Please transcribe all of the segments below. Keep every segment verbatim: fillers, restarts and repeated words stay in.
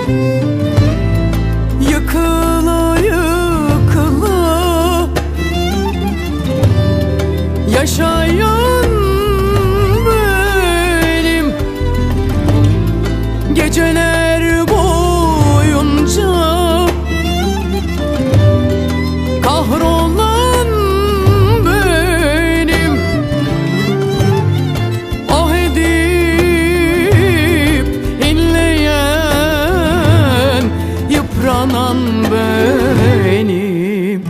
Yıkıla yıkıla yaşayan benim, geceler boyunca kahrolan benim. Ah edip inleyen, yıpranan benim.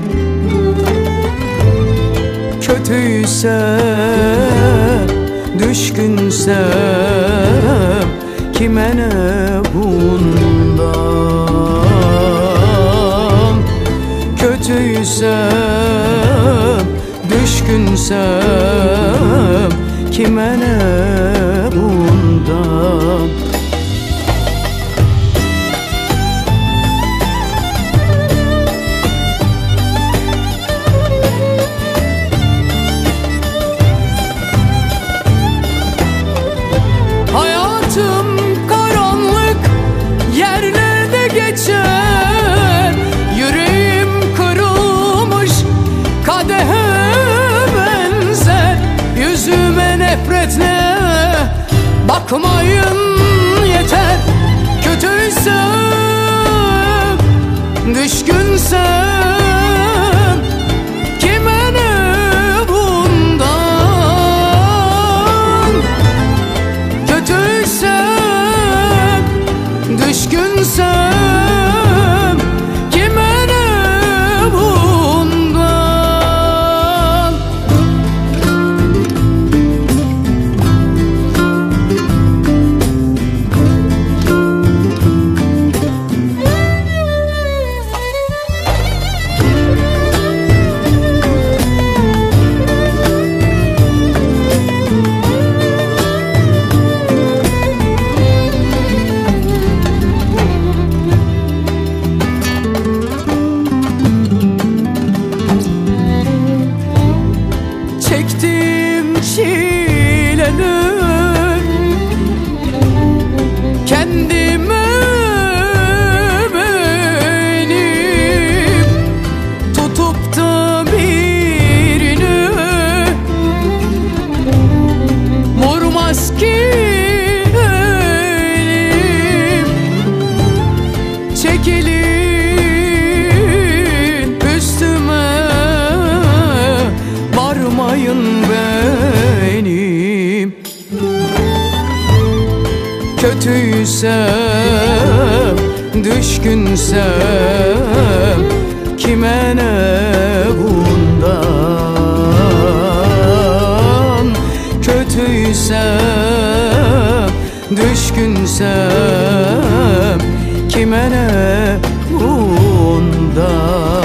Kötüysem, düşkünsem kime ne bundan? Kötüysem, düşkünsem kime ne bundan? Hayatım karanlık yerlerde geçer, yüreğim kırılmış kadehe benzer. Yüzüme nefretle bakmayın yeter. Kötüysem, düşkünsem kime ne bundan? Kötüysem, düşkünsem kime ne bundan? Çektiğim çileler kendime benim, tutup da birini vurmaz ki elim. Çekilin üstüme, varmayın benim. Kötüysem, düşkünsem kime ne bundan? Kötüysem, düşkünsem kime ne bundan?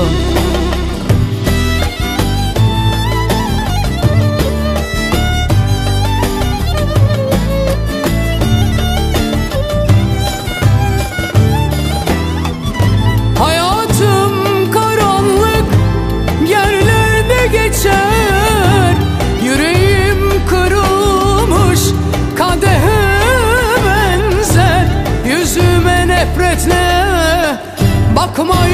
Hayatım karanlık yerlerde geçer, yüreğim kırılmış kadehe benzer. Yüzüme nefretle bakmayın